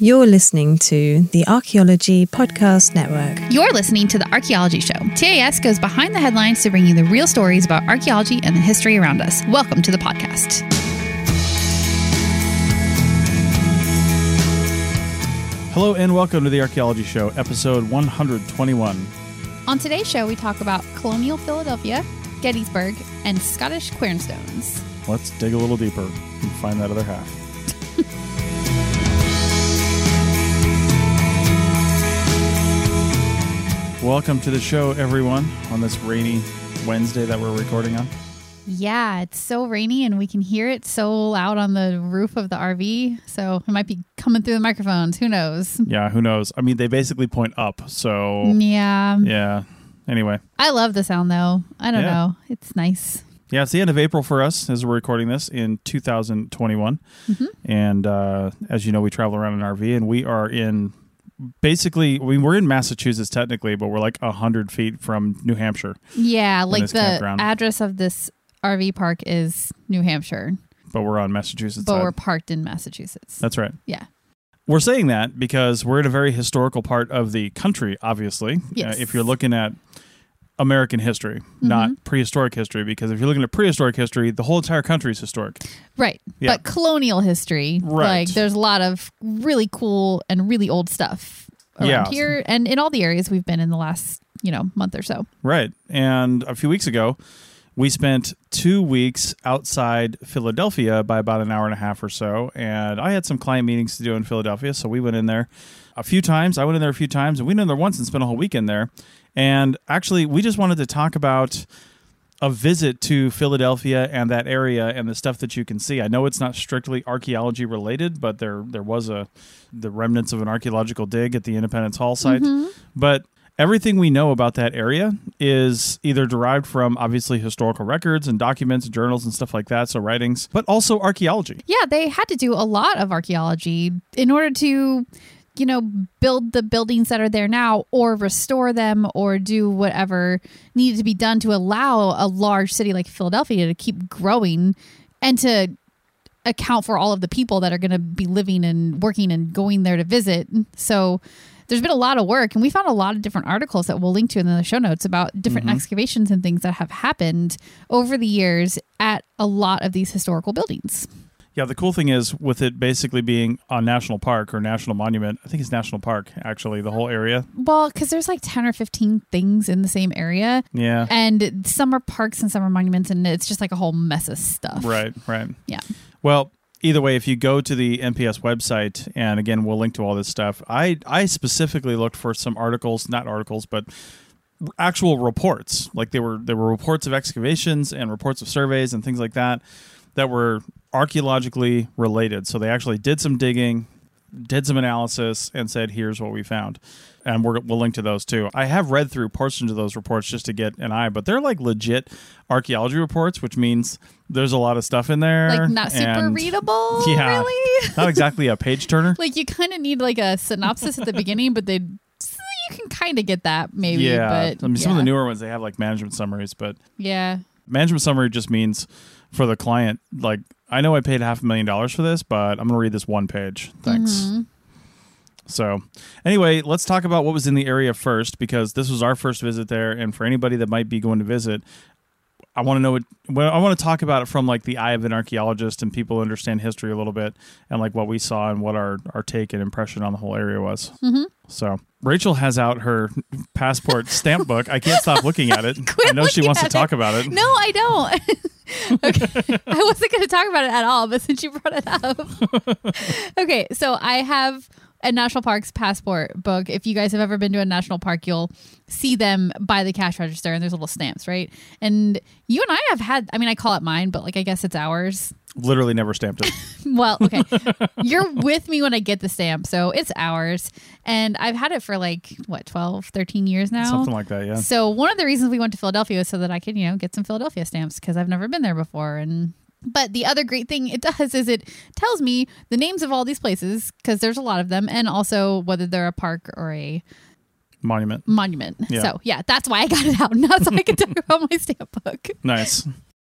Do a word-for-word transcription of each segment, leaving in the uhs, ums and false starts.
You're listening to the Archaeology Podcast Network. You're listening to The Archaeology Show. T A S goes behind the headlines to bring you the real stories about archaeology and the history around us. Welcome to the podcast. Hello and welcome to The Archaeology Show, episode one hundred twenty-one. On today's show, we talk about colonial Philadelphia, Gettysburg, and Scottish quernstones. Let's dig a little deeper and find that other half. Welcome to the show, everyone, on this rainy Wednesday that we're recording on. Yeah, it's so rainy and we can hear it so loud on the roof of the R V. So it might be coming through the microphones. Who knows? Yeah, who knows? I mean, they basically point up, so... Yeah. Yeah. Anyway. I love the sound, though. I don't Yeah. know. It's nice. Yeah, it's the end of April for us as we're recording this in two thousand twenty-one. Mm-hmm. And uh, as you know, we travel around in an R V, and we are in... Basically, I mean, we're in Massachusetts technically, but we're like one hundred feet from New Hampshire. Yeah, like this the campground. address of this R V park is New Hampshire, But we're on Massachusetts but side. we're parked in Massachusetts. That's right. Yeah. We're saying that because we're in a very historical part of the country, obviously. Yes. Uh, if you're looking at American history, Mm-hmm. not prehistoric history, because if you're looking at prehistoric history, the whole entire country is historic. Right. Yeah. But colonial history, Right. like there's a lot of really cool and really old stuff around Yeah. here and in all the areas we've been in the last, you know, month or so. Right. And a few weeks ago, we spent two weeks outside Philadelphia by about an hour and a half or so. And I had some client meetings to do in Philadelphia, so we went in there a few times. I went in there a few times, and we went in there once and spent a whole weekend there. And actually, we just wanted to talk about a visit to Philadelphia and that area and the stuff that you can see. I know it's not strictly archaeology related, but there there was a the remnants of an archaeological dig at the Independence Hall site. Mm-hmm. But everything we know about that area is either derived from obviously historical records and documents and journals and stuff like that, so writings, but also archaeology. Yeah, they had to do a lot of archaeology in order to, you know, build the buildings that are there now or restore them or do whatever needed to be done to allow a large city like Philadelphia to keep growing and to account for all of the people that are going to be living and working and going there to visit. So there's been a lot of work, and we found a lot of different articles that we'll link to in the show notes about different Mm-hmm. excavations and things that have happened over the years at a lot of these historical buildings. Yeah, the cool thing is with it basically being a national park or national monument, I think it's national park, actually, the whole area. Well, because there's like ten or fifteen things in the same area. Yeah. And some are parks and some are monuments, and it's just like a whole mess of stuff. Right, right. Yeah. Well, either way, if you go to the N P S website, and again, we'll link to all this stuff, I, I specifically looked for some articles, not articles, but actual reports. Like they were, there were reports of excavations and reports of surveys and things like that that were archaeologically related. So they actually did some digging, did some analysis, and said, here's what we found. And we're, we'll link to those too. I have read through portions of those reports just to get an eye, but they're like legit archaeology reports, which means there's a lot of stuff in there. Like not super and- readable, Yeah. really? Not exactly a page turner. Like you kind of need like a synopsis at the beginning, but they you can kind of get that maybe. Yeah. But I mean, some of yeah. the newer ones, they have like management summaries, but Yeah. management summary just means for the client, like, I know I paid half a million dollars for this, but I'm going to read this one page. Thanks. Mm-hmm. So anyway, let's talk about what was in the area first, because this was our first visit there. And for anybody that might be going to visit, I want to know what, well, I want to talk about it from like the eye of an archaeologist and people who understand history a little bit and like what we saw and what our, our take and impression on the whole area was. Mm-hmm. So Rachel has out her passport stamp book. I can't stop looking at it. Quit I know she looking wants to at talk it. about it. No, I don't. Okay. I wasn't going to talk about it at all, but since you brought it up. Okay, so I have a national parks passport book. If you guys have ever been to a national park, you'll see them by the cash register, and there's little stamps, right? And you and I have had, I mean, I call it mine, but like I guess it's ours. Literally never stamped it. Well, okay. You're with me when I get the stamp, so it's ours. And I've had it for like, what, twelve, thirteen years now? Something like that, yeah. So one of the reasons we went to Philadelphia was so that I could, you know, get some Philadelphia stamps because I've never been there before. And but the other great thing it does is it tells me the names of all these places because there's a lot of them, and also whether they're a park or a Monument. monument. Yeah. So yeah, that's why I got it out now, so I can talk about my stamp book. Nice.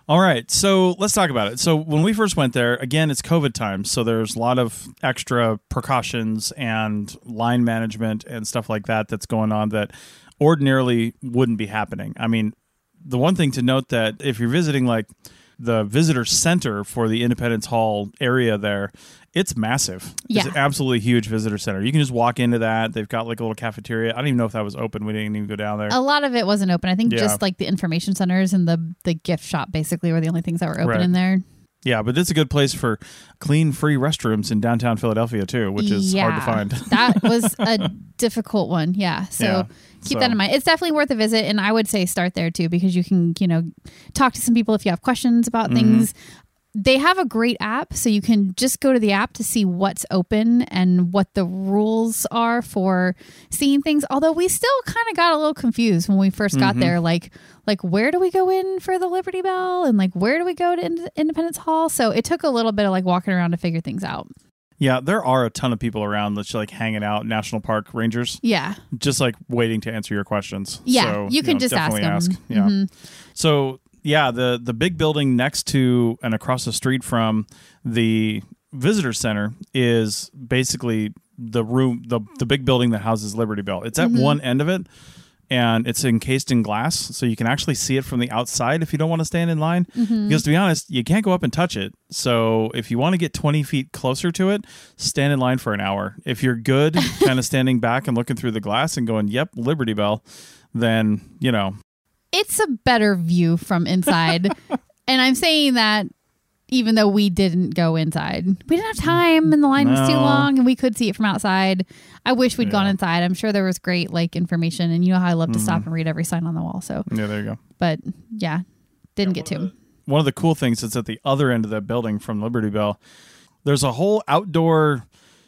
All right, so let's talk about it. So when we first went there, again, it's COVID time, so there's a lot of extra precautions and line management and stuff like that that's going on that ordinarily wouldn't be happening. I mean, the one thing to note that if you're visiting like the visitor center for the Independence Hall area there, it's massive. Yeah. It's an absolutely huge visitor center. You can just walk into that. They've got like a little cafeteria. I don't even know if that was open. We didn't even go down there. A lot of it wasn't open. I think Yeah. just like the information centers and the the gift shop basically were the only things that were open Right. in there. Yeah, but it's a good place for clean, free restrooms in downtown Philadelphia too, which is yeah, hard to find. That was a difficult one. Yeah. So Yeah, keep so- that in mind. It's definitely worth a visit. And I would say start there too, because you can, you know, talk to some people if you have questions about Mm-hmm. things. They have a great app, so you can just go to the app to see what's open and what the rules are for seeing things. Although we still kind of got a little confused when we first got Mm-hmm. there, like like where do we go in for the Liberty Bell, and like where do we go to Ind- Independence Hall? So it took a little bit of like walking around to figure things out. Yeah, there are a ton of people around that's like hanging out, national park rangers, Yeah, just like waiting to answer your questions. yeah, So, you can know, just ask definitely them. Yeah. Mhm. So yeah, the the big building next to and across the street from the visitor center is basically the room, the the big building that houses Liberty Bell. It's at Mm-hmm. one end of it, and it's encased in glass, so you can actually see it from the outside if you don't want to stand in line. Mm-hmm. Because to be honest, you can't go up and touch it. So if you want to get twenty feet closer to it, stand in line for an hour. If you're good, kind of standing back and looking through the glass and going, "Yep, Liberty Bell," then you know. It's a better view from inside. And I'm saying that even though we didn't go inside. We didn't have time and the line was too No. long and we could see it from outside. I wish we'd Yeah. gone inside. I'm sure there was great like information, and you know how I love to Mm-hmm. stop and read every sign on the wall. So, Yeah, there you go. but yeah, didn't get to. One of the cool things is at the other end of that building from Liberty Bell, there's a whole outdoor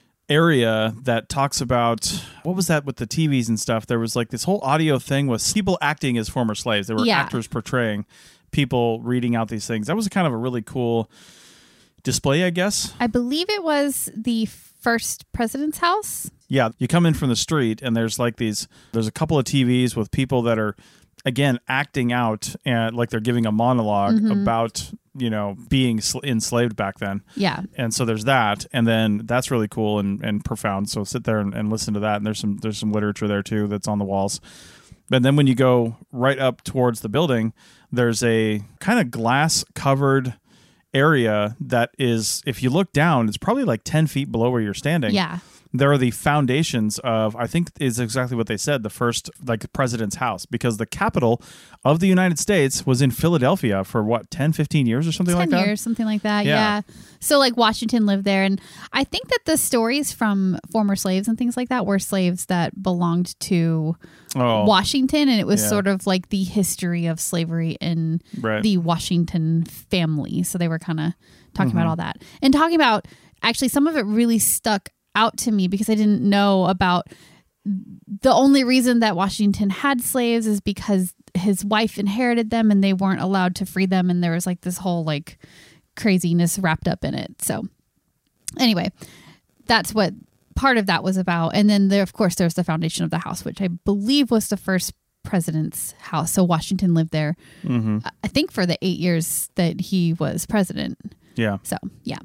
area that talks about, what was that with the T Vs and stuff? There was like this whole audio thing with people acting as former slaves. There were Yeah. actors portraying people reading out these things. That was kind of a really cool display, I guess. I believe it was the first president's house. Yeah, you come in from the street and there's like these, there's a couple of T Vs with people that are, again, acting out and like they're giving a monologue Mm-hmm. about, you know, being sl- enslaved back then. Yeah. And so there's that, and then that's really cool and, and profound. So sit there and, and listen to that. And there's some there's some literature there too that's on the walls. But then when you go right up towards the building, there's a kind of glass covered area that is, if you look down, it's probably like ten feet below where you're standing. Yeah. There are the foundations of, I think is exactly what they said, the first like president's house, because the capital of the United States was in Philadelphia for what, ten, fifteen years or something like ten that? years, something like that. Yeah. Yeah. So like Washington lived there. And I think that the stories from former slaves and things like that were slaves that belonged to Oh, Washington. And it was Yeah. sort of like the history of slavery in right. the Washington family. So they were kind of talking Mm-hmm. about all that and talking about, actually, some of it really stuck out to me because I didn't know about the only reason that Washington had slaves is because his wife inherited them and they weren't allowed to free them. And there was like this whole like craziness wrapped up in it. So anyway, that's what part of that was about. And then there, of course, there's the foundation of the house, which I believe was the first president's house. So Washington lived there, Mm-hmm. I think, for the eight years that he was president. Yeah. So yeah.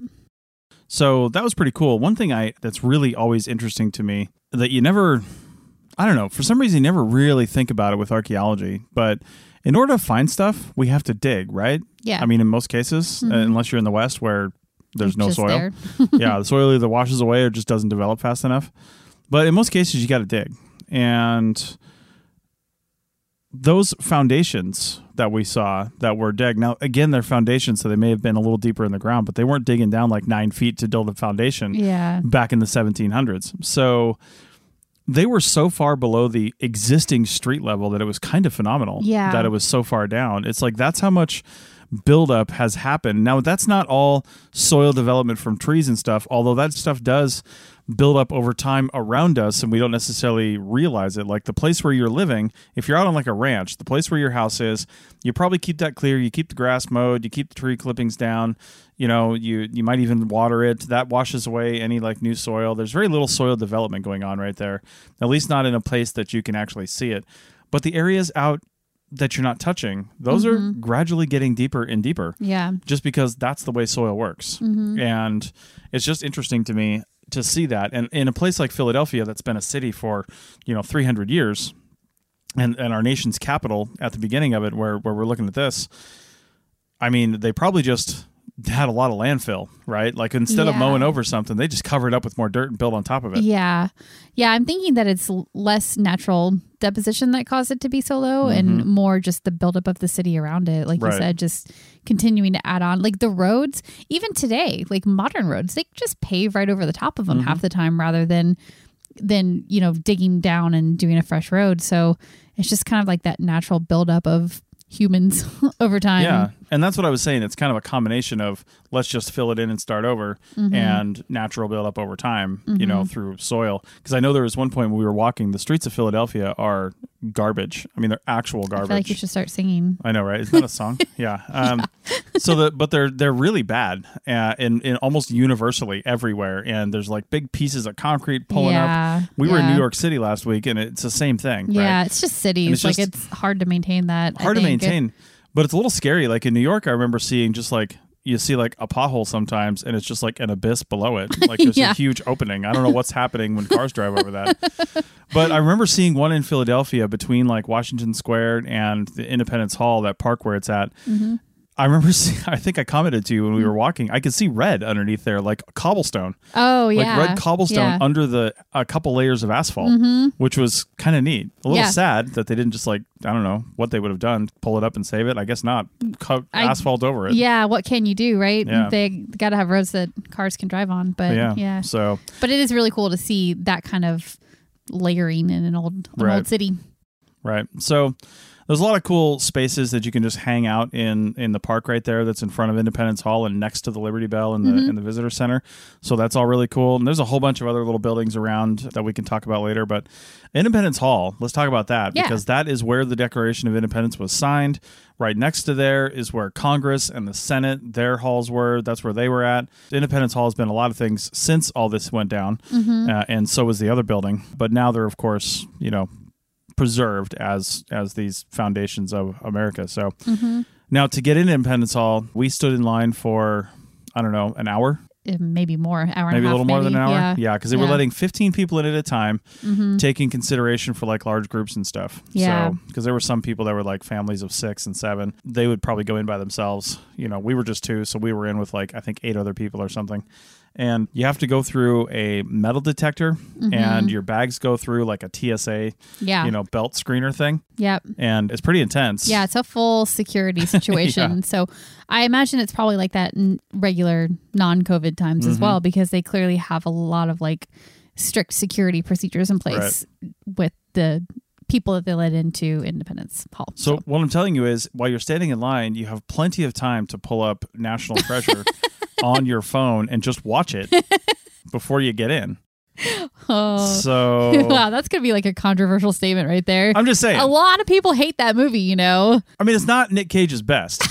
So that was pretty cool. One thing I that's really always interesting to me that you never, I don't know, for some reason you never really think about it with archaeology, but in order to find stuff, we have to dig, right? Yeah. I mean, in most cases, uh, unless you're in the West where there's It's no just soil. there. Yeah, the soil either washes away or just doesn't develop fast enough. But in most cases, you got to dig. And those foundations that we saw that were dug, now, again, they're foundations, so they may have been a little deeper in the ground, but they weren't digging down like nine feet to build a foundation Yeah. back in the seventeen hundreds. So they were so far below the existing street level that it was kind of phenomenal Yeah. that it was so far down. It's like that's how much buildup has happened. Now, that's not all soil development from trees and stuff, although that stuff does build up over time around us and we don't necessarily realize it. Like the place where you're living, if you're out on like a ranch, the place where your house is, you probably keep that clear, you keep the grass mowed, you keep the tree clippings down, you know, you you might even water it. That washes away any like new soil. There's very little soil development going on right there, at least not in a place that you can actually see it. But the areas out that you're not touching, those Mm-hmm. are gradually getting deeper and deeper. Yeah. Just because that's the way soil works. Mm-hmm. And it's just interesting to me to see that. And in a place like Philadelphia, that's been a city for, you know, three hundred years, and, and our nation's capital at the beginning of it, where, where we're looking at this, I mean, they probably just had a lot of landfill, right? Like instead of Yeah. mowing over something, they just cover it up with more dirt and build on top of it. Yeah. Yeah. I'm thinking that it's l- less natural deposition that caused it to be so low and more just the buildup of the city around it. Like Right. you said, just continuing to add on. Like the roads, even today, like modern roads, they just pave right over the top of them half the time rather than, than, you know, digging down and doing a fresh road. So it's just kind of like that natural buildup of humans over time. Yeah. And that's what I was saying. It's kind of a combination of let's just fill it in and start over Mm-hmm. and natural buildup over time, you know, through soil. Because I know there was one point when we were walking, the streets of Philadelphia are garbage. I mean, they're actual I garbage. feel like you should start singing. I know, right? Isn't that a song? yeah. Um, so the but they're they're really bad, uh, in in almost universally everywhere. And there's like big pieces of concrete pulling Yeah, up. We were in yeah. New York City last week, and it's the same thing. Yeah. right? It's just cities. it's like just it's hard to maintain that. I hard to think. maintain, but it's a little scary. Like in New York, I remember seeing just like you see like a pothole sometimes, and it's just like an abyss below it. Like there's Yeah. a huge opening. I don't know what's happening when cars drive over that. But I remember seeing one in Philadelphia between like Washington Square and the Independence Hall, that park where it's at. Mm-hmm. I remember seeing, I think I commented to you when we were walking, I could see red underneath there, like cobblestone, Oh, like yeah. red cobblestone Yeah. under the a couple layers of asphalt, Mm-hmm. which was kind of neat. A little Yeah. sad that they didn't just like, I don't know what they would have done, pull it up and save it. I guess not. Co- I- asphalt over it. Yeah, what can you do, right? Yeah. They got to have roads that cars can drive on, but yeah. yeah. So But it is really cool to see that kind of layering in an old an Right. old city. right. So there's a lot of cool spaces that you can just hang out in in the park right there that's in front of Independence Hall and next to the Liberty Bell and the Mm-hmm. and the visitor center. So that's all really cool. And there's a whole bunch of other little buildings around that we can talk about later. But Independence Hall, let's talk about that Yeah. because that is where the Declaration of Independence was signed. Right next to there is where Congress and the Senate, their halls were. That's where they were at. Independence Hall has been a lot of things since all this went down, Mm-hmm. uh, and so was the other building. But now they're, of course, you know, preserved as as these foundations of America. So Mm-hmm. now to get into Independence Hall, we stood in line for, I don't know, an hour, Uh, Maybe more, hour and maybe a a half. little more than maybe. an hour. Yeah. because they were Yeah. letting fifteen people in at a time, Mm-hmm. taking consideration for like large groups and stuff. Yeah. So because there were some people that were like families of six and seven, they would probably go in by themselves. You know, we were just two, so we were in with like I think eight other people or something. And you have to go through a metal detector, and your bags go through like a T S A, Yeah. you know, belt screener thing, Yep. and it's pretty intense. Yeah, it's a full security situation. Yeah. So I imagine it's probably like that in regular non-COVID times as Mm-hmm. well, because they clearly have a lot of like strict security procedures in place with the people that they let into Independence Hall. So what I'm telling you is, while you're standing in line, you have plenty of time to pull up National Treasure on your phone and just watch it before you get in. Oh. So Wow, that's going to be like a controversial statement right there. I'm just saying. A lot of people hate that movie, you know? I mean, it's not Nick Cage's best,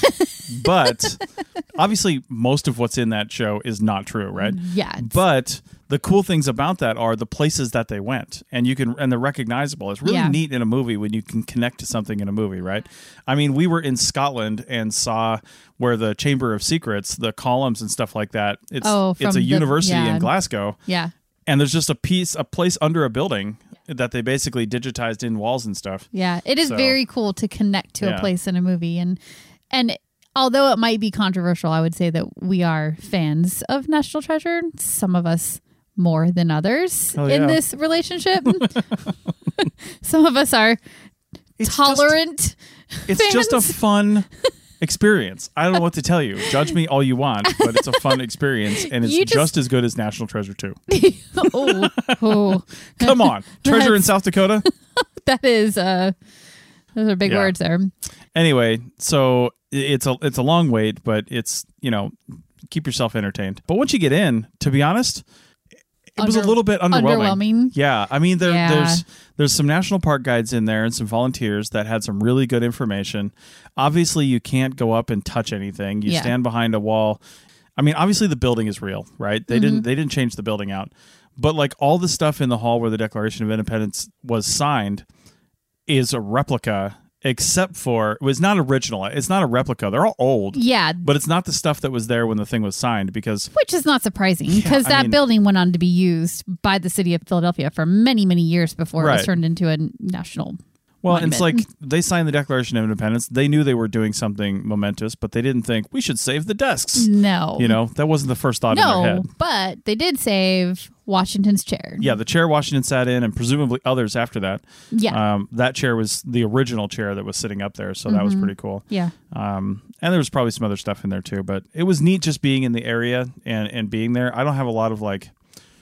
but obviously most of what's in that show is not true, right? Yeah. it's- But the cool things about that are the places that they went, and you can, and they're recognizable. It's really Yeah. neat in a movie when you can connect to something in a movie, right? I mean, we were in Scotland and saw where the Chamber of Secrets, the columns and stuff like that. It's Oh, it's a from the- university yeah. in Glasgow, yeah. and there's just a piece, a place under a building that they basically digitized in walls and stuff. Yeah, it is So- very cool to connect to Yeah. a place in a movie, and and although it might be controversial, I would say that we are fans of National Treasure. Some of us more than others Hell in yeah. this relationship. Some of us are It's tolerant. Just, it's just a fans. fun experience. I don't know what to tell you. Judge me all you want, but it's a fun experience, and it's You just, just- as good as National Treasure two. oh, oh, Come on, Treasure in That's- South Dakota. that is uh, those are big Yeah. words there. Anyway, so i- it's a it's a long wait, but it's, you know, keep yourself entertained. But once you get in, to be honest, it was a Under- little bit underwhelming. Underwhelming. Yeah, I mean there, Yeah. there's there's some national park guides in there and some volunteers that had some really good information. Obviously, you can't go up and touch anything. You Yeah. stand behind a wall. I mean, obviously the building is real, right? They Mm-hmm. didn't they didn't change the building out. But like all the stuff in the hall where the Declaration of Independence was signed is a replica except for it was not original. It's not a replica. They're all old. Yeah. But it's not the stuff that was there when the thing was signed because... Which is not surprising because Yeah, I that mean- building went on to be used by the city of Philadelphia for many, many years before it Right. was turned into a national Well, and it's like monument. they signed the Declaration of Independence. They knew they were doing something momentous, but they didn't think we should save the desks. No. You know, that wasn't the first thought in their No, head. but they did save Washington's chair. Yeah, the chair Washington sat in, and presumably others after that. Yeah. Um, that chair was the original chair that was sitting up there, so that was pretty cool. Yeah. Um, and there was probably some other stuff in there too, but it was neat just being in the area and, and being there. I don't have a lot of like,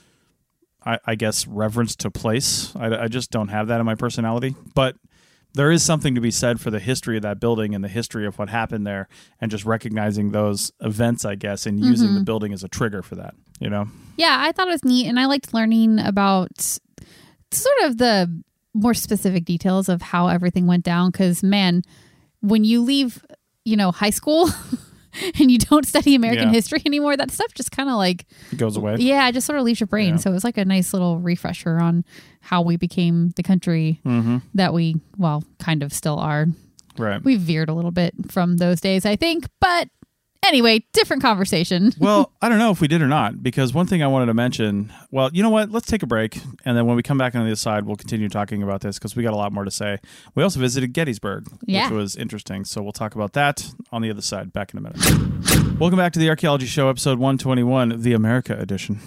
I, I guess, reverence to place. I, I just don't have that in my personality, but there is something to be said for the history of that building and the history of what happened there and just recognizing those events, I guess, and using the building as a trigger for that, you know? Yeah, I thought it was neat, and I liked learning about sort of the more specific details of how everything went down. Because, man, when you leave, you know, high school and you don't study American Yeah. history anymore, that stuff just kind of like, It goes away. yeah, it just sort of leaves your brain. Yeah. So it was like a nice little refresher on how we became the country Mm-hmm. that we, well, kind of still are. Right. We veered a little bit from those days, I think, but anyway, different conversation. Well, I don't know if we did or not, because one thing I wanted to mention, well, you know what? Let's take a break. And then when we come back on the other side, we'll continue talking about this because we got a lot more to say. We also visited Gettysburg, Yeah. which was interesting. So we'll talk about that on the other side. Back in a minute. Welcome back to the Archaeology Show, episode one twenty-one, the America edition.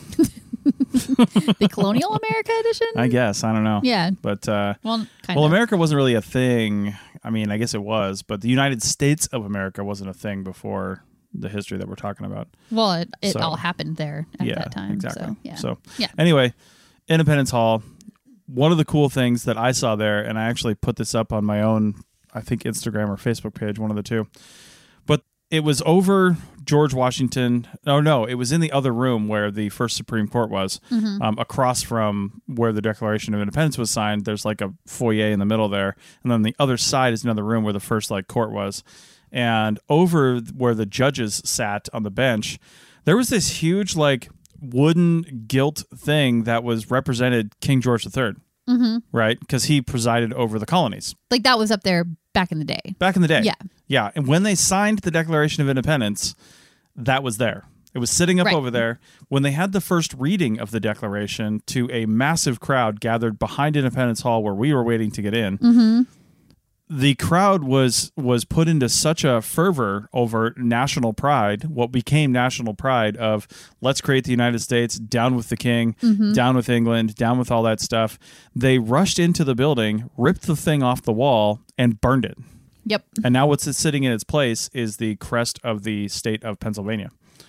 The Colonial America edition? I guess. I don't know. Yeah. But, uh, Well, kind well, of. America wasn't really a thing. I mean, I guess it was, but the United States of America wasn't a thing before the history that we're talking about. Well, it, it So- all happened there at yeah, that time. exactly. So, yeah. So, Yeah. anyway, Independence Hall. One of the cool things that I saw there, and I actually put this up on my own, I think Instagram or Facebook page, one of the two. But it was over George Washington. Oh no, it was in the other room where the first Supreme Court was, Mm-hmm. um, across from where the Declaration of Independence was signed. There's like a foyer in the middle there, and then the other side is another room where the first like court was. And over where the judges sat on the bench, there was this huge like wooden gilt thing that was represented King George the Third, Mm-hmm. right? Because he presided over the colonies Like that was up there back in the day. back in the day. Yeah. Yeah. And when they signed the Declaration of Independence, that was there. It was sitting up Right. over there. When they had the first reading of the Declaration to a massive crowd gathered behind Independence Hall where we were waiting to get in, Mm-hmm. the crowd was was put into such a fervor over national pride, what became national pride of let's create the United States, down with the king, Mm-hmm. down with England, down with all that stuff. They rushed into the building, ripped the thing off the wall, and burned it. Yep. And now what's sitting in its place is the crest of the state of Pennsylvania.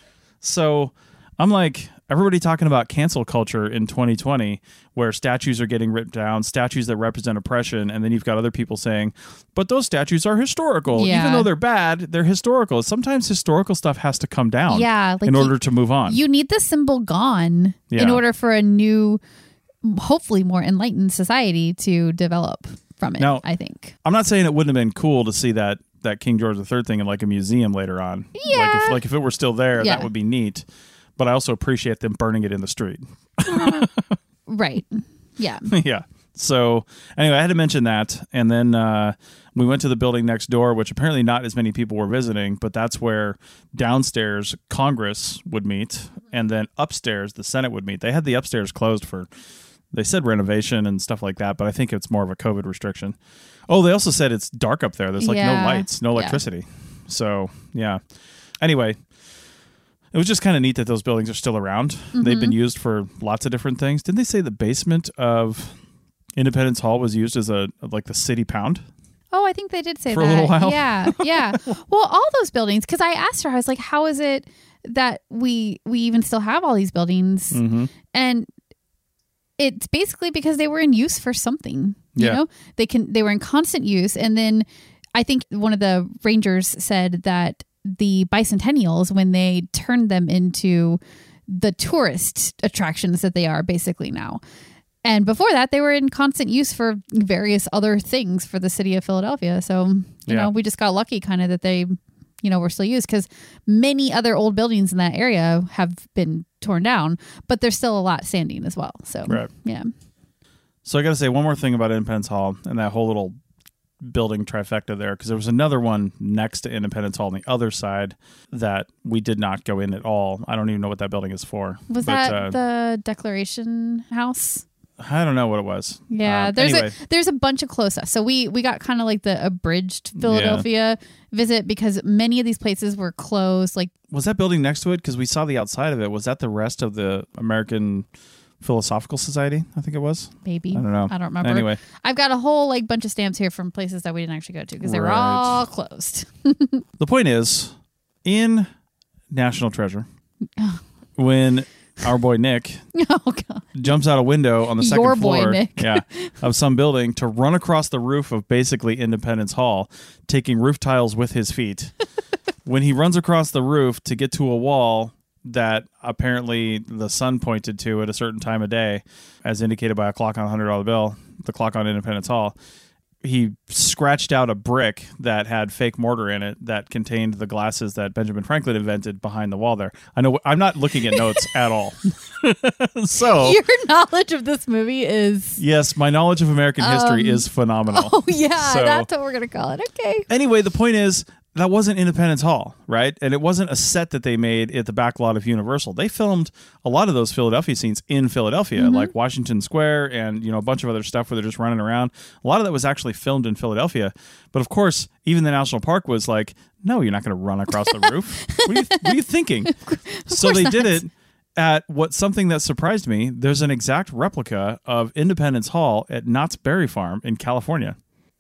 So I'm like, everybody talking about cancel culture in twenty twenty, where statues are getting ripped down, statues that represent oppression, and then you've got other people saying, but those statues are historical. Yeah. Even though they're bad, they're historical. Sometimes historical stuff has to come down Yeah, like in you- order to move on. You need the symbol gone in Yeah. order for a new, hopefully more enlightened society to develop from it, Now- I think. I'm not saying it wouldn't have been cool to see that that King George the Third thing in like a museum later on. Yeah. Like if, like if it were still there, Yeah. that would be neat. But I also appreciate them burning it in the street. Right. Yeah. Yeah. So anyway, I had to mention that. And then uh, we went to the building next door, which apparently not as many people were visiting, but that's where downstairs Congress would meet. And then upstairs, the Senate would meet. They had the upstairs closed for, they said renovation and stuff like that, but I think it's more of a COVID restriction. Oh, they also said it's dark up there. There's like Yeah. no lights, no Yeah. electricity. So yeah. Anyway, it was just kind of neat that those buildings are still around. Mm-hmm. They've been used for lots of different things. Didn't they say the basement of Independence Hall was used as a like the city pound? Oh, I think they did say For a that. little while? Yeah, yeah. Well, all those buildings, because I asked her, I was like, "How is it that we we even still have all these buildings?" Mm-hmm. And it's basically because they were in use for something. You Yeah. know, they can they were in constant use, and then I think one of the rangers said that the bicentennials, when they turned them into the tourist attractions that they are basically now. And before that, they were in constant use for various other things for the city of Philadelphia. So, you Yeah. know, we just got lucky kind of that they, you know, were still used because many other old buildings in that area have been torn down, but there's still a lot standing as well. So, Right. yeah. So I got to say one more thing about Independence Hall and that whole little building trifecta there, because there was another one next to Independence Hall on the other side that we did not go in at all. I don't even know what that building is for. Was but, that uh, the Declaration House? I don't know what it was. Yeah, Um, there's anyway. a there's a bunch of close-ups. So we we got kind of like the abridged Philadelphia visit because many of these places were closed. Like, Was that building next to it? Because we saw the outside of it. Was that the rest of the American Philosophical Society? I think it was. maybe I don't know. I don't remember. Anyway, I've got a whole like bunch of stamps here from places that we didn't actually go to because they were Right. all closed. the point is, in National Treasure, when our boy Nick Oh god. jumps out a window on the second Your boy, floor Nick. yeah, of some building to run across the roof of basically Independence Hall, taking roof tiles with his feet. When he runs across the roof to get to a wall that apparently the sun pointed to at a certain time of day, as indicated by a clock on a one hundred dollar bill, the clock on Independence Hall, he scratched out a brick that had fake mortar in it that contained the glasses that Benjamin Franklin invented behind the wall there. I know I'm not looking at notes at all. So, Your knowledge of this movie is yes, my knowledge of American history Um, is phenomenal. oh yeah, So- that's what we're gonna call it. Okay. Anyway, the point is, that wasn't Independence Hall, right? And it wasn't a set that they made at the back lot of Universal. They filmed a lot of those Philadelphia scenes in Philadelphia, Mm-hmm. like Washington Square and, you know, a bunch of other stuff where they're just running around. A lot of that was actually filmed in Philadelphia. But of course, even the National Park was like, no, you're not going to run across the roof. What are you, what are you thinking? So course they not. did it at what something that surprised me. There's an exact replica of Independence Hall at Knott's Berry Farm in California.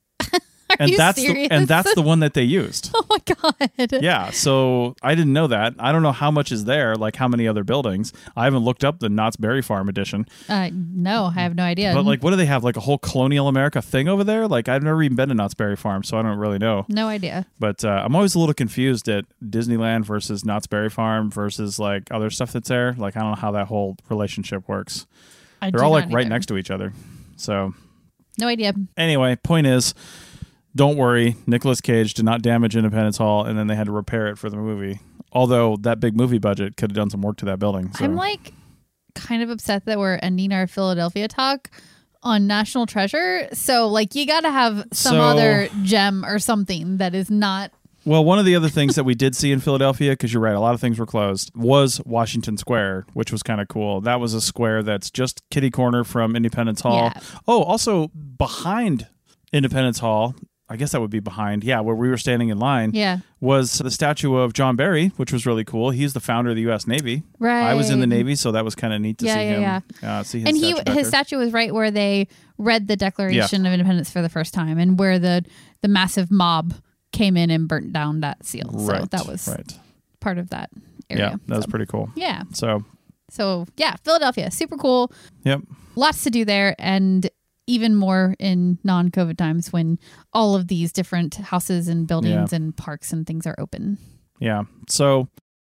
Are And you that's serious? the and that's the one that they used. Oh my god. Yeah, so I didn't know that. I don't know how much is there, like how many other buildings. I haven't looked up the Knott's Berry Farm edition. Uh, no, I have no idea. But like, what do they have? Like a whole colonial America thing over there? Like, I've never even been to Knott's Berry Farm, so I don't really know. no idea. But uh, I'm always a little confused at Disneyland versus Knott's Berry Farm versus like other stuff that's there. Like, I don't know how that whole relationship works. I They're do all not like right either. next to each other. So No idea. anyway, point is, don't worry, Nicolas Cage did not damage Independence Hall, and then they had to repair it for the movie. Although that big movie budget could have done some work to that building. So. I'm like kind of upset that we're ending our Philadelphia talk on National Treasure. So like you got to have some So- other gem or something that is not. Well, one of the other things that we did see in Philadelphia, because you're right, a lot of things were closed, was Washington Square, which was kind of cool. That was a square that's just kitty corner from Independence Hall. Yeah. Oh, also behind Independence Hall, I guess that would be behind, yeah, where we were standing in line, Yeah. was the statue of John Barry, which was really cool. He's the founder of the U S Navy. Right. I was in the Navy, so that was kind of neat to Yeah, see yeah, him. Uh, see his And he statue back his there. statue was right where they read the Declaration of Independence for the first time and where the the massive mob came in and burnt down that seal. So Right, that was right. part of that area. Yeah, that was So, pretty cool. yeah. So, So yeah, Philadelphia, super cool. yep. Lots to do there, and even more in non-COVID times when all of these different houses and buildings Yeah. and parks and things are open. Yeah. So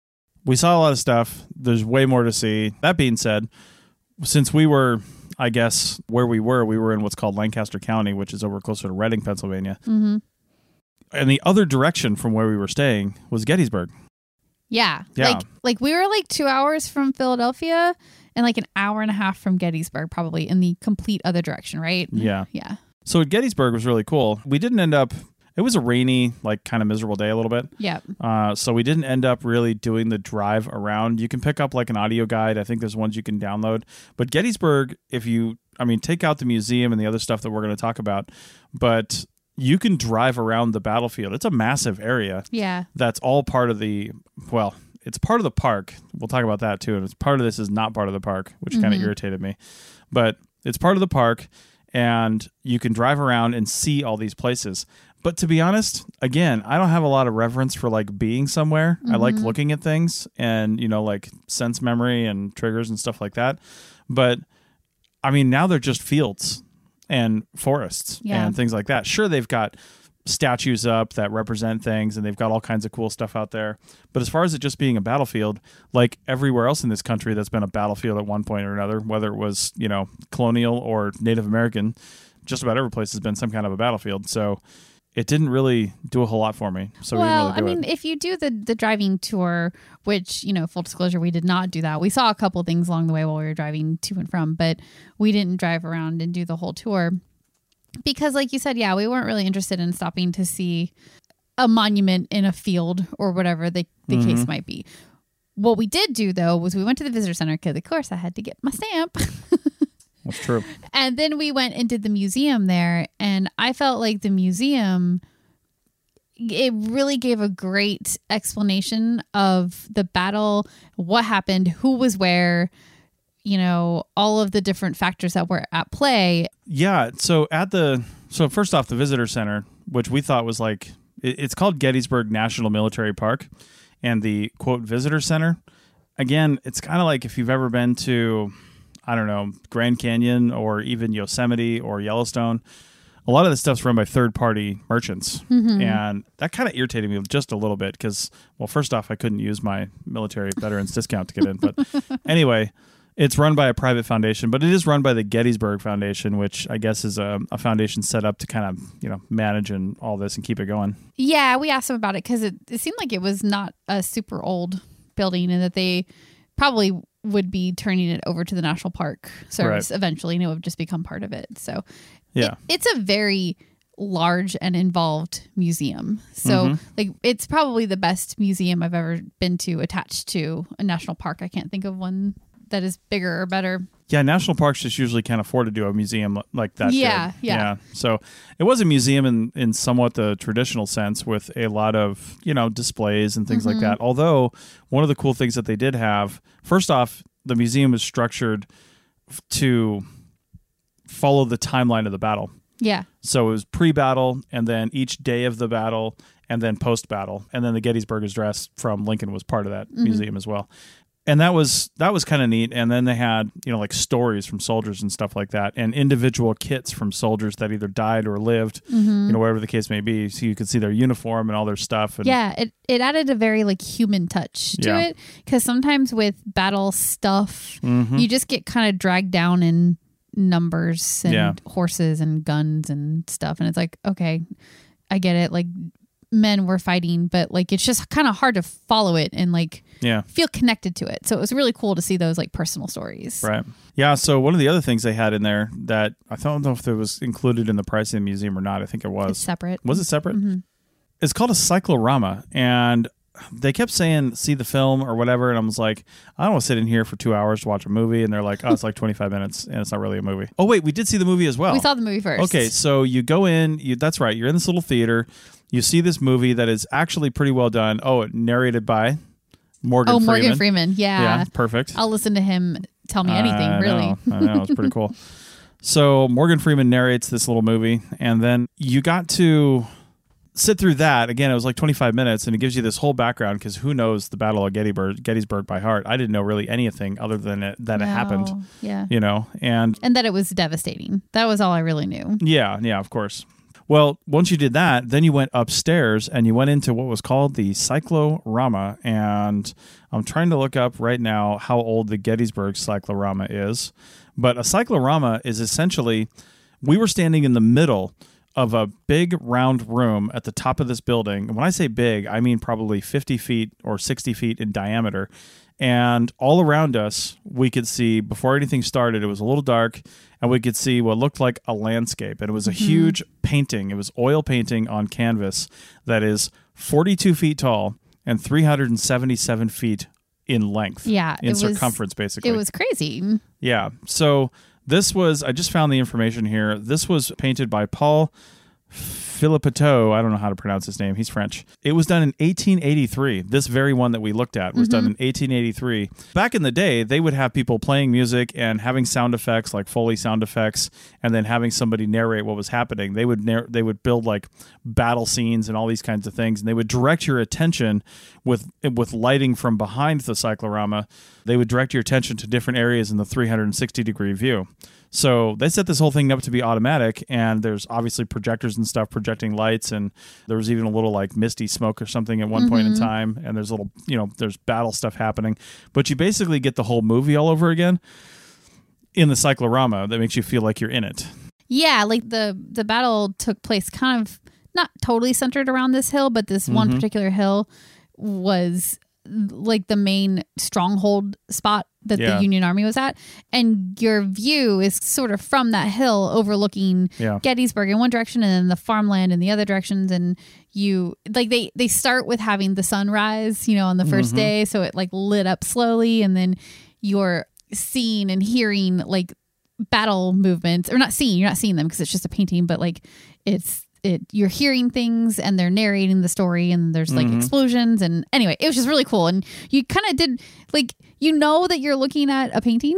we saw a lot of stuff. There's way more to see. That being said, since we were, I guess, where we were, we were in what's called Lancaster County, which is over closer to Reading, Pennsylvania. Mm-hmm. And the other direction from where we were staying was Gettysburg. Yeah. Yeah. Like like we were like two hours from Philadelphia and like an hour and a half from Gettysburg, probably in the complete other direction, right? Yeah. Yeah. So Gettysburg was really cool. We didn't end up, it was a rainy, like kind of miserable day a little bit. Yeah. Uh, so we didn't end up really doing the drive around. You can pick up like an audio guide. I think there's ones you can download. But Gettysburg, if you, I mean, take out the museum and the other stuff that we're going to talk about, but you can drive around the battlefield. It's a massive area. Yeah. That's all part of the, well, it's part of the park. We'll talk about that too. And it's part of this is not part of the park, which kind of Mhm. irritated me. But it's part of the park, and you can drive around and see all these places. But to be honest, again, I don't have a lot of reverence for like being somewhere. I like Mhm. looking at things and, you know, like sense memory and triggers and stuff like that. But I mean, now they're just fields and forests Yeah. and things like that. Sure, they've got statues up that represent things, and they've got all kinds of cool stuff out there. But as far as it just being a battlefield, like everywhere else in this country that's been a battlefield at one point or another, whether it was, you know, colonial or Native American, just about every place has been some kind of a battlefield. So it didn't really do a whole lot for me. So well, we didn't I really do mean, it. if you do the the driving tour, which, you know, full disclosure, we did not do that. We saw a couple things along the way while we were driving to and from, but we didn't drive around and do the whole tour. because like you said, yeah, we weren't really interested in stopping to see a monument in a field or whatever the, the mm-hmm. case might be. What we did do, though, was we went to the visitor center because, of course, I had to get my stamp. That's true. And then we went and did the museum there. And I felt like the museum, it really gave a great explanation of the battle, what happened, who was where, you know, all of the different factors that were at play. Yeah. So at the, so first off, the visitor center, which we thought was like, it, it's called Gettysburg National Military Park. And the, quote, visitor center, again, it's kind of like if you've ever been to, I don't know, Grand Canyon or even Yosemite or Yellowstone, a lot of this stuff's run by third-party merchants. Mm-hmm. And that kind of irritated me just a little bit because, well, first off, I couldn't use my military veterans discount to get in. But anyway, it's run by a private foundation, but it is run by the Gettysburg Foundation, which I guess is a, a foundation set up to kind of, you know, manage and all this and keep it going. Yeah, we asked them about it because it, it seemed like it was not a super old building and that they probably would be turning it over to the National Park Service right. eventually, and it would just become part of it. So yeah, it, it's a very large and involved museum. So mm-hmm. like it's probably the best museum I've ever been to attached to a national park. I can't think of one that is bigger or better. Yeah, national parks just usually can't afford to do a museum like that. Yeah, good. yeah. Yeah. So it was a museum in, in somewhat the traditional sense with a lot of, you know, displays and things mm-hmm. like that. Although one of the cool things that they did have, first off, the museum was structured f- to follow the timeline of the battle. Yeah. So it was pre-battle and then each day of the battle and then post-battle. And then the Gettysburg Address from Lincoln was part of that mm-hmm. museum as well. And that was that was kind of neat. And then they had, you know, like stories from soldiers and stuff like that, and individual kits from soldiers that either died or lived, mm-hmm. you know, whatever the case may be. So you could see their uniform and all their stuff. And yeah, it, it added a very like human touch to yeah. it, because sometimes with battle stuff, mm-hmm. you just get kind of dragged down in numbers and yeah. horses and guns and stuff, and it's like, okay, I get it. Like men were fighting, but like it's just kind of hard to follow it and like yeah. feel connected to it. So it was really cool to see those like personal stories. Right. Yeah. So one of the other things they had in there that I don't know if it was included in the price of the museum or not. I think it was. It's separate. Was it separate? Mm-hmm. It's called a cyclorama, and they kept saying, see the film or whatever. And I was like, I don't want to sit in here for two hours to watch a movie. And they're like, oh, it's like twenty-five minutes and it's not really a movie. Oh, wait, we did see the movie as well. We saw the movie first. Okay. So you go in, you, that's right. You're in this little theater. You see this movie that is actually pretty well done. Oh, narrated by Morgan oh, Freeman. Morgan Freeman. Yeah. Yeah. Perfect. I'll listen to him tell me anything, I really. Know, I know. It's pretty cool. So Morgan Freeman narrates this little movie, and then you got to sit through that. Again, it was like twenty-five minutes, and it gives you this whole background, because who knows the Battle of Gettysburg, Gettysburg by heart? I didn't know really anything other than it, that no. it happened. Yeah. You know, and... And that it was devastating. That was all I really knew. Yeah, yeah, of course. Well, once you did that, then you went upstairs and you went into what was called the cyclorama. And I'm trying to look up right now how old the Gettysburg cyclorama is. But a cyclorama is essentially, we were standing in the middle of a big round room at the top of this building. And when I say big, I mean probably fifty feet or sixty feet in diameter. And all around us, we could see, before anything started, it was a little dark, and we could see what looked like a landscape. And it was a mm-hmm. huge painting. It was oil painting on canvas that is forty-two feet tall and three hundred seventy-seven feet in length. Yeah. In it circumference, was, basically. It was crazy. Yeah. So this was, I just found the information here. This was painted by Paul Philippeteau. I don't know how to pronounce his name. He's French. It was done in eighteen eighty-three. This very one that we looked at was mm-hmm. done in eighteen eighty-three. Back in the day, they would have people playing music and having sound effects, like Foley sound effects, and then having somebody narrate what was happening. They would narr- they would build like battle scenes and all these kinds of things, and they would direct your attention with with lighting from behind the cyclorama. They would direct your attention to different areas in the three hundred sixty degree view. So they set this whole thing up to be automatic, and there's obviously projectors and stuff projecting lights, and there was even a little like misty smoke or something at one mm-hmm. point in time, and there's little, you know, there's battle stuff happening. But you basically get the whole movie all over again in the cyclorama that makes you feel like you're in it. Yeah, like the, the battle took place kind of not totally centered around this hill, but this mm-hmm. one particular hill was like the main stronghold spot that Yeah. the Union Army was at, and your view is sort of from that hill overlooking Yeah. Gettysburg in one direction and then the farmland in the other directions. And you like they they start with having the sunrise, you know, on the first Mhm. day, so it like lit up slowly, and then you're seeing and hearing like battle movements, or not seeing, you're not seeing them because it's just a painting, but like it's it you're hearing things and they're narrating the story, and there's like Mhm. explosions, and anyway, it was just really cool. And you kind of did like, you know that you're looking at a painting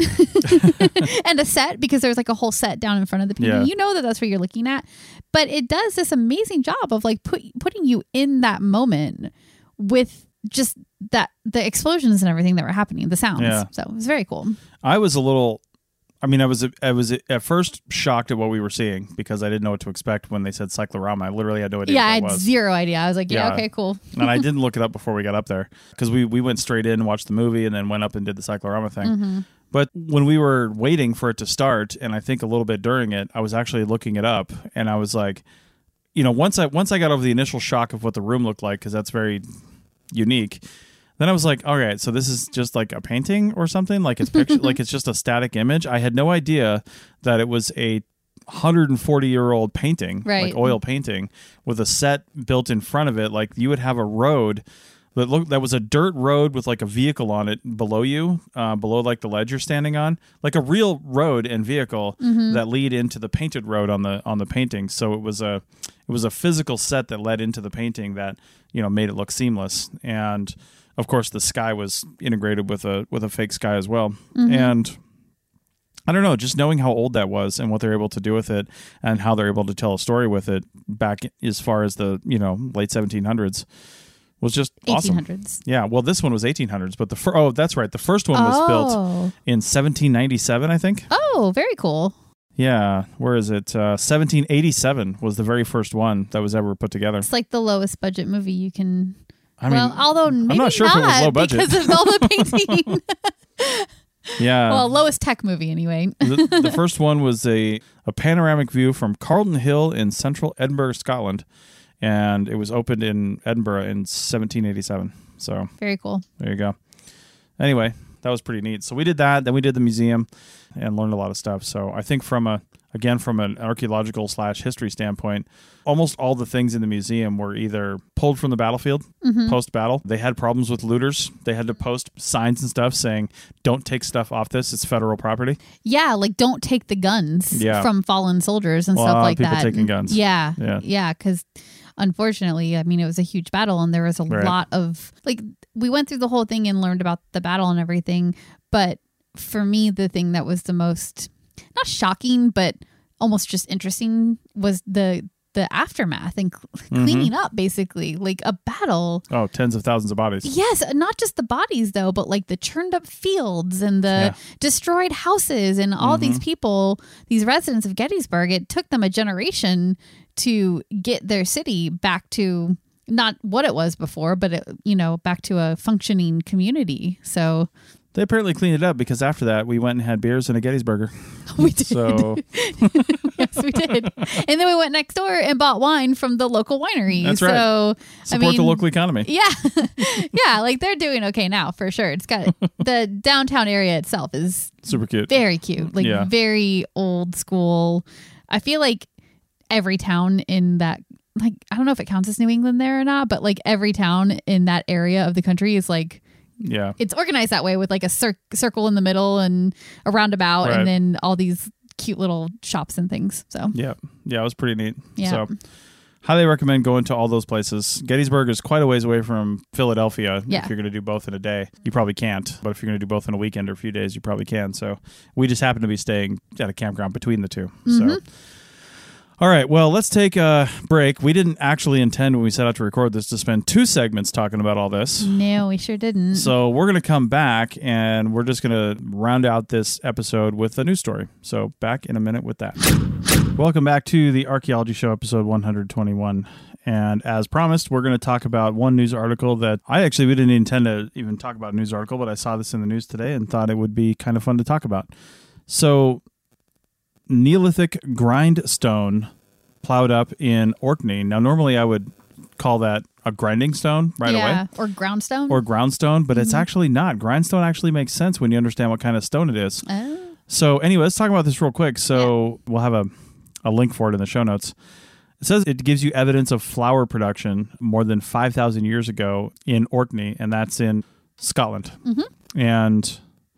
and a set, because there's like a whole set down in front of the painting. Yeah. You know that that's what you're looking at, but it does this amazing job of like put, putting you in that moment with just that the explosions and everything that were happening, the sounds. Yeah. So it was very cool. I was a little, I mean, I was I was at first shocked at what we were seeing because I didn't know what to expect when they said cyclorama. I literally had no idea Yeah, what I that had was. zero idea. I was like, yeah, Yeah. okay, cool. And I didn't look it up before we got up there because we, we went straight in and watched the movie and then went up and did the cyclorama thing. Mm-hmm. But when we were waiting for it to start, and I think a little bit during it, I was actually looking it up, and I was like, you know, once I once I got over the initial shock of what the room looked like, because that's very unique, then I was like, all right, so this is just like a painting or something, like it's picture, like it's just a static image. I had no idea that it was a one hundred forty year old painting, Right. like oil painting, with a set built in front of it. Like you would have a road that looked that was a dirt road with like a vehicle on it below you, uh, below like the ledge you're standing on, like a real road and vehicle Mm-hmm. that lead into the painted road on the on the painting. So it was a it was a physical set that led into the painting that, you know, made it look seamless. And of course, the sky was integrated with a with a fake sky as well. Mm-hmm. And I don't know, just knowing how old that was and what they're able to do with it and how they're able to tell a story with it back as far as the, you know, late seventeen hundreds was just eighteen awesome. hundreds. Yeah, well, this one was eighteen hundreds, but the fir- oh, that's right. The first one was built Oh. in seventeen ninety-seven, I think. Oh, very cool. Yeah, where is it? Uh, seventeen eighty-seven was the very first one that was ever put together. It's like the lowest budget movie you can. I mean, well, although maybe not sure if it was low budget. because of all the painting. yeah. well, lowest tech movie anyway. the, the first one was a, a panoramic view from Carlton Hill in central Edinburgh, Scotland, and it was opened in Edinburgh in seventeen eighty-seven. So Very cool. there you go. Anyway, that was pretty neat. So we did that. Then we did the museum and learned a lot of stuff. So I think from a again from an archaeological slash history standpoint, almost all the things in the museum were either pulled from the battlefield Mm-hmm. post battle. They had problems with looters. They had to post signs and stuff saying, "Don't take stuff off this. It's federal property." Yeah, like don't take the guns Yeah. from fallen soldiers and A lot stuff of like people that. taking guns. Yeah, Yeah. yeah, because unfortunately, I mean, it was a huge battle, and there was a Right. lot of like we went through the whole thing and learned about the battle and everything. But for me, the thing that was the most not shocking, but almost just interesting was the the aftermath and cl- cleaning up, basically, like a battle. Oh, tens of thousands of bodies. Yes, not just the bodies though, but like the churned up fields and the Yeah. destroyed houses and all these people, these residents of Gettysburg. It took them a generation to get their city back to not what it was before, but it, you know, back to a functioning community. So They apparently cleaned it up because after that we went and had beers and a Gettysburger. we did. So Yes, we did. And then we went next door and bought wine from the local winery. That's right. So support I the mean, local economy. Yeah. Yeah, like they're doing okay now for sure. It's got the downtown area itself is Super cute. very cute. Like Yeah. very old school. I feel like every town in that like I don't know if it counts as New England there or not, but like every town in that area of the country is like Yeah. it's organized that way with like a cir- circle in the middle and a roundabout Right. and then all these cute little shops and things. So Yeah. Yeah, it was pretty neat. Yeah. So highly recommend going to all those places. Gettysburg is quite a ways away from Philadelphia. Yeah. If you're going to do both in a day, you probably can't. But if you're going to do both in a weekend or a few days, you probably can. So we just happen to be staying at a campground between the two. So. All right, well, let's take a break. We didn't actually intend when we set out to record this to spend two segments talking about all this. no, we sure didn't. So we're going to come back and we're just going to round out this episode with a news story. So back in a minute with that. Welcome back to the Archaeology Show, episode one hundred twenty-one. And as promised, we're going to talk about one news article that I actually, we didn't intend to even talk about a news article, but I saw this in the news today and thought it would be kind of fun to talk about. So Neolithic grindstone plowed up in Orkney. Now, normally I would call that a grinding stone right yeah. away. Or ground stone. Or ground stone, but Mm-hmm. it's actually not. Grindstone actually makes sense when you understand what kind of stone it is. Oh. So anyway, let's talk about this real quick. So yeah. we'll have a, a link for it in the show notes. It says it gives you evidence of flour production more than five thousand years ago in Orkney, and that's in Scotland. Mm-hmm. And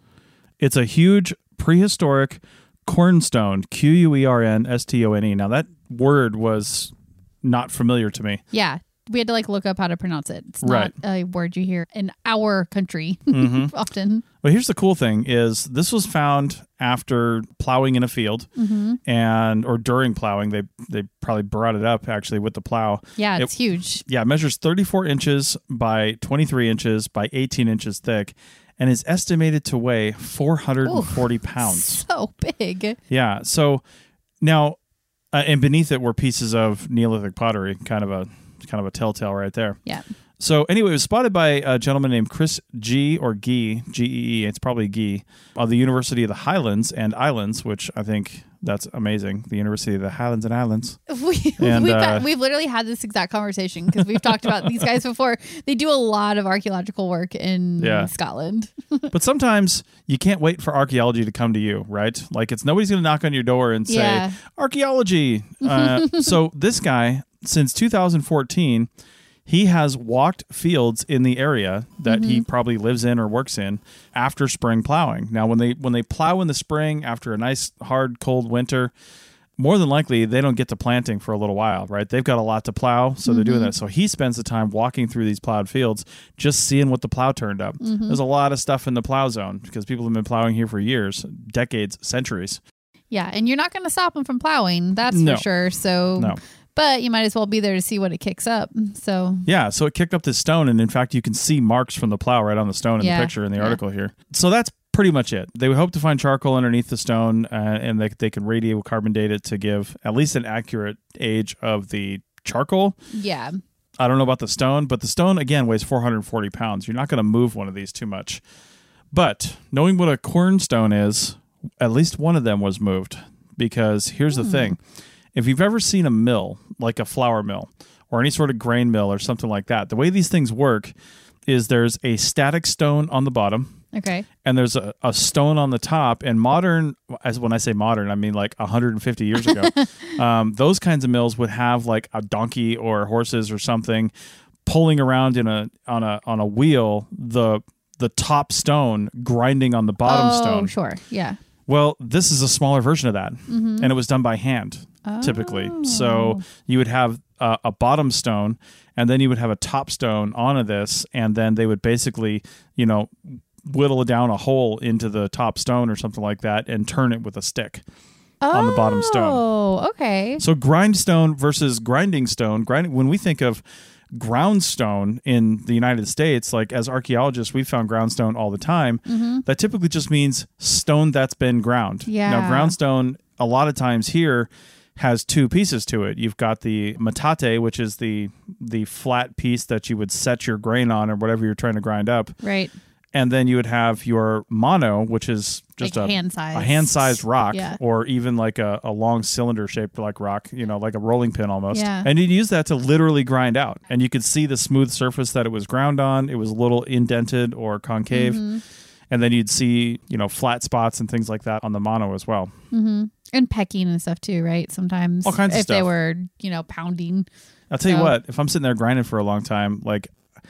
it's a huge prehistoric cornstone, Q U E R N S T O N E. Now, that word was not familiar to me. Yeah. We had to like look up how to pronounce it. It's Right. not a word you hear in our country Mm-hmm. often. Well, here's the cool thing is this was found after plowing in a field Mm-hmm. and or during plowing. They they probably brought it up actually with the plow. Yeah, it's It- huge. Yeah, it measures thirty-four inches by twenty-three inches by eighteen inches thick and is estimated to weigh four hundred forty Ooh, pounds. So big. Yeah. So now, uh, and beneath it were pieces of Neolithic pottery, kind of a kind of a telltale right there. Yeah. So anyway, it was spotted by a gentleman named Chris G. or Gee, G E E, it's probably Gee, of the University of the Highlands and Islands, which I think that's amazing. The University of the Highlands and Islands. We, And, we've, uh, had, we've literally had this exact conversation because we've talked about these guys before. They do a lot of archaeological work in Yeah. Scotland. But sometimes you can't wait for archaeology to come to you, right? Like it's nobody's going to knock on your door and say, Yeah. archaeology. Uh, so this guy, since two thousand fourteen, he has walked fields in the area that Mm-hmm. he probably lives in or works in after spring plowing. Now, when they when they plow in the spring after a nice, hard, cold winter, more than likely they don't get to planting for a little while, right? They've got a lot to plow, so they're doing Mm-hmm. that. So he spends the time walking through these plowed fields, just seeing what the plow turned up. Mm-hmm. There's a lot of stuff in the plow zone because people have been plowing here for years, decades, centuries. Yeah. And you're not going to stop them from plowing. That's No. for sure. So, No. but you might as well be there to see what it kicks up. So, Yeah, so it kicked up this stone, and in fact, you can see marks from the plow right on the stone in Yeah, the picture in the yeah. article here. So that's pretty much it. They would hope to find charcoal underneath the stone, uh, and they, they can radiocarbon date it to give at least an accurate age of the charcoal. yeah. I don't know about the stone, but the stone, again, weighs four hundred forty pounds. You're not going to move one of these too much. But knowing what a cornstone is, at least one of them was moved, because here's the thing. If you've ever seen a mill, like a flour mill or any sort of grain mill or something like that, the way these things work is there's a static stone on the bottom Okay. and there's a, a stone on the top. And modern, as when I say modern, I mean like one hundred fifty years ago, um, those kinds of mills would have like a donkey or horses or something pulling around in a on a on a wheel the the top stone grinding on the bottom oh, stone. sure. Yeah. Well, this is a smaller version of that, Mm-hmm. and it was done by hand typically. Oh. So you would have uh, a bottom stone, and then you would have a top stone onto this, and then they would basically, you know, whittle down a hole into the top stone or something like that, and turn it with a stick on the bottom stone. Oh, okay. So grindstone versus grinding stone. Grind. When we think of groundstone in the United States, like as archaeologists, we found groundstone all the time. Mm-hmm. That typically just means stone that's been ground. Yeah. Now, groundstone, a lot of times here, has two pieces to it. You've got the metate, which is the the flat piece that you would set your grain on or whatever you're trying to grind up. Right. And then you would have your mono, which is just Like a hand-sized. a hand-sized rock, Yeah. or even like a, a long cylinder-shaped like rock, you know, like a rolling pin almost. Yeah. And you'd use that to literally grind out. And you could see the smooth surface that it was ground on. It was a little indented or concave. Mm-hmm. And then you'd see, you know, flat spots and things like that on the mono as well. Mm-hmm. And pecking and stuff too, right? Sometimes All kinds of if they stuff. were, you know, pounding. I'll tell you So- what, if I'm sitting there grinding for a long time, like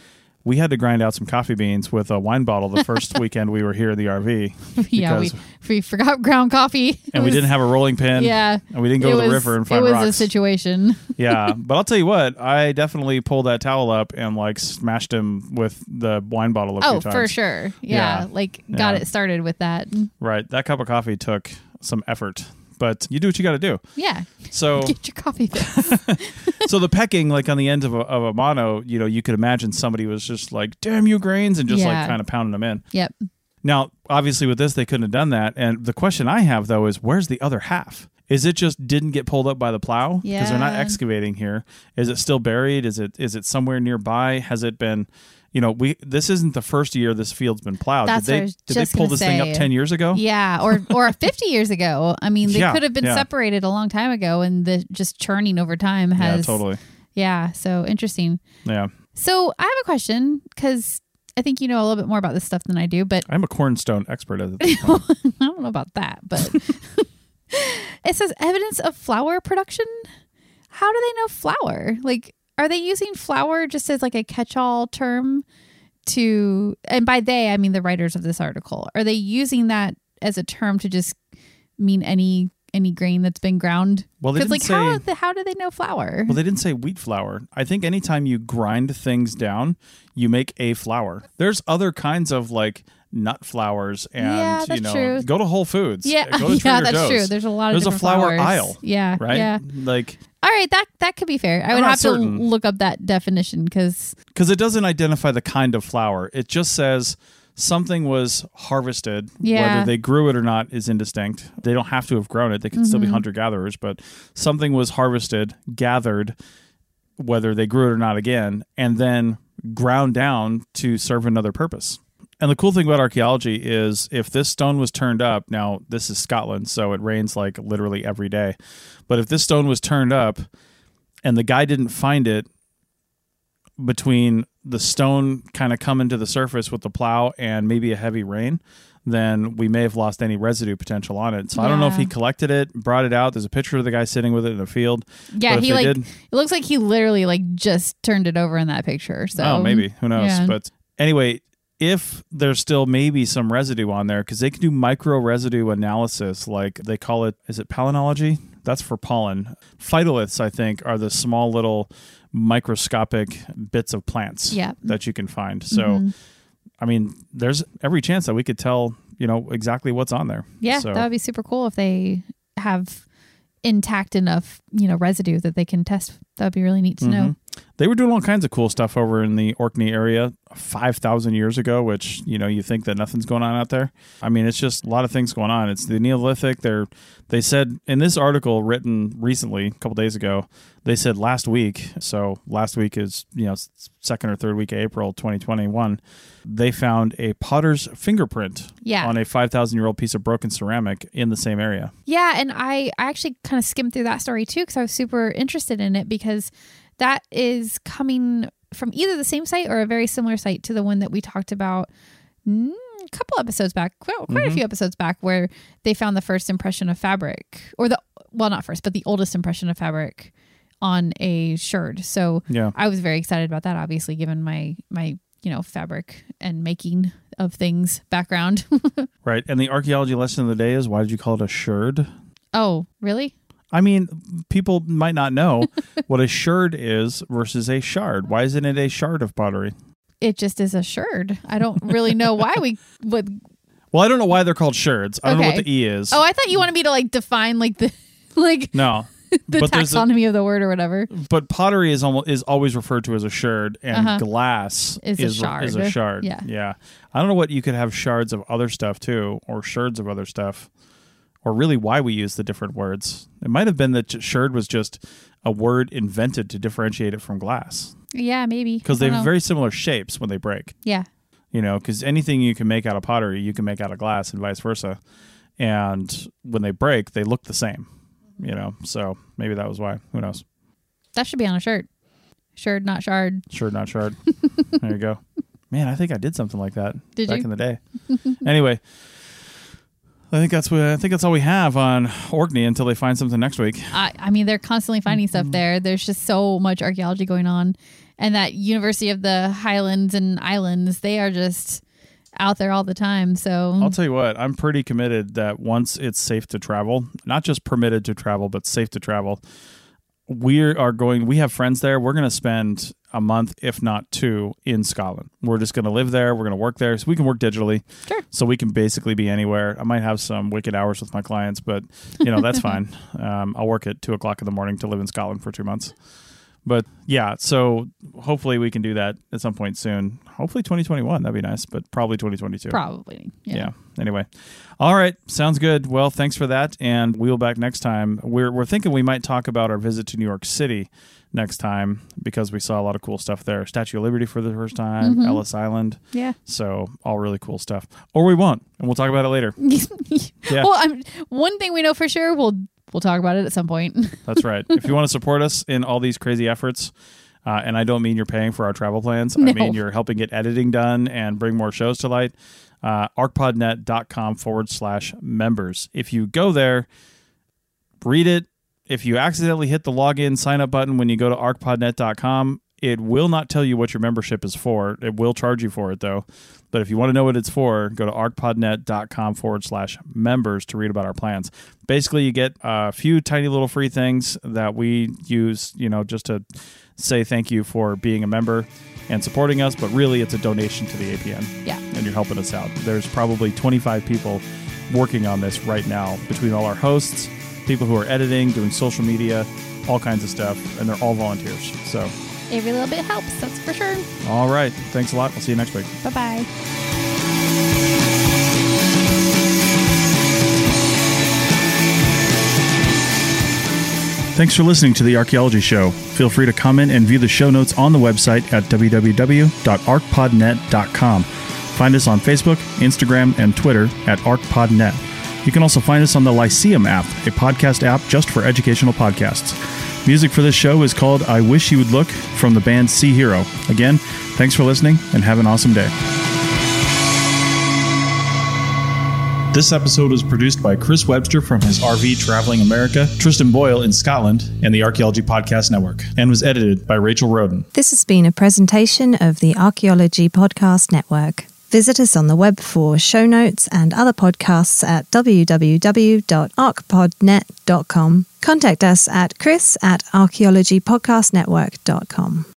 we had to grind out some coffee beans with a wine bottle the first weekend we were here in the R V. yeah, we, because- we forgot ground coffee. It And we was- didn't have a rolling pin. Yeah. And we didn't go it to the was- river and find It was rocks. a situation. Yeah, but I'll tell you what, I definitely pulled that towel up and like smashed him with the wine bottle a few Oh, times. for sure. Yeah. Yeah. Like got Yeah. it started with that. Right, that cup of coffee took some effort, but you do what you got to do. Yeah. So, Get your coffee fix. so the pecking, like on the end of a, of a mono, you know, you could imagine somebody was just like, "Damn you grains," and just Yeah. like kind of pounding them in. Yep. Now, obviously, with this, they couldn't have done that. And the question I have though is, where's the other half? Is it just didn't get pulled up by the plow because they're not Yeah. excavating here? Is it still buried? Is it is it somewhere nearby? Has it been, you know, we this isn't the first year this field's been plowed. That's did what I they was did they just pull gonna this thing say. up ten years ago? Yeah, or or fifty years ago. I mean, they Yeah, could have been yeah. separated a long time ago, and the just churning over time Yeah, has totally. Yeah. So interesting. Yeah. So I have a question because I think you know a little bit more about this stuff than I do, but I'm a cornstone expert at this point. I don't know about that, but it says evidence of flour production. How do they know flour? Like, are they using flour just as like a catch-all term to, and by they, I mean the writers of this article, are they using that as a term to just mean any any grain that's been ground? Well, they didn't like say, how the, how do they know flour? Well, they didn't say wheat flour. I think anytime you grind things down, you make a flour. There's other kinds of like nut flours, and Yeah, you that's know, true. go to Whole Foods. Yeah, go to yeah, Trader that's Joe's. true. There's a lot of There's a different flour flours. aisle. Yeah, Right? yeah. Like, All right, that that could be fair. I I'm would not have certain. to look up that definition because because it doesn't identify the kind of flour. It just says something was harvested. Yeah. Whether they grew it or not is indistinct. They don't have to have grown it. They can still be hunter-gatherers, but something was harvested, gathered, whether they grew it or not again, and then ground down to serve another purpose. And the cool thing about archaeology is if this stone was turned up, now this is Scotland, so it rains like literally every day. But if this stone was turned up and the guy didn't find it between the stone kind of coming to the surface with the plow and maybe a heavy rain, then we may have lost any residue potential on it. So I don't know if Yeah. he collected it, brought it out. There's a picture of the guy sitting with it in a field. yeah, But if he they like did- it looks like he literally like just turned it over in that picture. So Oh, maybe. Who knows? yeah. But anyway, if there's still maybe some residue on there, because they can do micro residue analysis, like they call it, is it palynology? That's for pollen. Phytoliths, I think, are the small little microscopic bits of plants Yeah. that you can find. So, Mhm. I mean, there's every chance that we could tell, you know, exactly what's on there. Yeah, So, that would be super cool if they have intact enough, you know, residue that they can test. That would be really neat to know. Mhm. They were doing all kinds of cool stuff over in the Orkney area five thousand years ago, which, you know, you think that nothing's going on out there. I mean, it's just a lot of things going on. It's the Neolithic. They're, they said in this article written recently, a couple days ago, they said last week, so last week is, you know, second or third week of April twenty twenty-one, they found a potter's fingerprint Yeah. on a five thousand year old piece of broken ceramic in the same area. Yeah, and I, I actually kind of skimmed through that story too because I was super interested in it because that is coming from either the same site or a very similar site to the one that we talked about mm, a couple episodes back, well, quite Mhm. a few episodes back, where they found the first impression of fabric, or the, well, not first, but the oldest impression of fabric on a sherd. So Yeah. I was very excited about that, obviously, given my, my, you know, fabric and making of things background. Right. And the archaeology lesson of the day is, why did you call it a sherd? Oh, really? I mean, people might not know what a sherd is versus a shard. Why isn't it a shard of pottery? It just is a sherd. I don't really know why we would. Well, I don't know why they're called sherds. I don't know Okay. what the E is. Oh, I thought you wanted me to like define like the like No. the but there's a- taxonomy of the word or whatever. But pottery is almost is always referred to as a sherd, and Uh-huh. glass Is a shard. is a shard. Yeah. Yeah. I don't know what you could have shards of other stuff too, or sherds of other stuff, or really why we use the different words. It might have been that sherd was just a word invented to differentiate it from glass, Yeah, maybe because I they don't have know. very similar shapes when they break. yeah. You know, because anything you can make out of pottery, you can make out of glass, and vice versa. And when they break, they look the same. You know, so maybe that was why. Who knows? That should be on a shirt. Sherd, not shard. Sherd, not shard. There you go. Man, I think I did something like that Did back you? in the day. Anyway, I think that's what I think that's all we have on Orkney until they find something next week. I, I mean, they're constantly finding stuff there. There's just so much archaeology going on, and that University of the Highlands and Islands, they are just out there all the time. So I'll tell you what, I'm pretty committed that once it's safe to travel, not just permitted to travel, but safe to travel, we are going, we have friends there. We're going to spend a month, if not two, in Scotland. We're just going to live there. We're going to work there. So we can work digitally. Sure. So we can basically be anywhere. I might have some wicked hours with my clients, but, you know, that's fine. Um, I'll work at two o'clock in the morning to live in Scotland for two months. But yeah, so hopefully we can do that at some point soon. Hopefully twenty twenty-one, that'd be nice, but probably twenty twenty-two. probably. Yeah. Yeah. Anyway. All right. Sounds good. Well, thanks for that. And we'll back next time. We're we're thinking we might talk about our visit to New York City next time because we saw a lot of cool stuff there. Statue of Liberty for the first time, Mhm. Ellis Island. Yeah. So all really cool stuff. Or we won't, and we'll talk about it later. Yeah. Well, I'm, one thing we know for sure, we'll We'll talk about it at some point. That's right. If you want to support us in all these crazy efforts, uh, and I don't mean you're paying for our travel plans, No. I mean you're helping get editing done and bring more shows to light, uh, arcpodnet.com forward slash members. If you go there, read it. If you accidentally hit the login sign up button when you go to arcpodnet dot com, it will not tell you what your membership is for. It will charge you for it, though. But if you want to know what it's for, go to arcpodnet.com forward slash members to read about our plans. Basically, you get a few tiny little free things that we use, you know, just to say thank you for being a member and supporting us. But really, it's a donation to the A P N. Yeah. And you're helping us out. There's probably twenty-five people working on this right now between all our hosts, people who are editing, doing social media, all kinds of stuff. And they're all volunteers. So Every little bit helps, that's for sure. all right. Thanks a lot. We'll see you next week. Bye-bye. Thanks for listening to The Archaeology Show. Feel free to comment and view the show notes on the website at w w w dot arcpodnet dot com. Find us on Facebook, Instagram, and Twitter at arcpodnet. You can also find us on the Lyceum app, a podcast app just for educational podcasts. Music for this show is called I Wish You Would Look from the band Sea Hero. Again, thanks for listening and have an awesome day. This episode was produced by Chris Webster from his R V Traveling America, Tristan Boyle in Scotland, and the Archaeology Podcast Network, and was edited by Rachel Roden. This has been a presentation of the Archaeology Podcast Network. Visit us on the web for show notes and other podcasts at w w w dot arcpodnet dot com. Contact us at chris at archaeology podcast network dot com.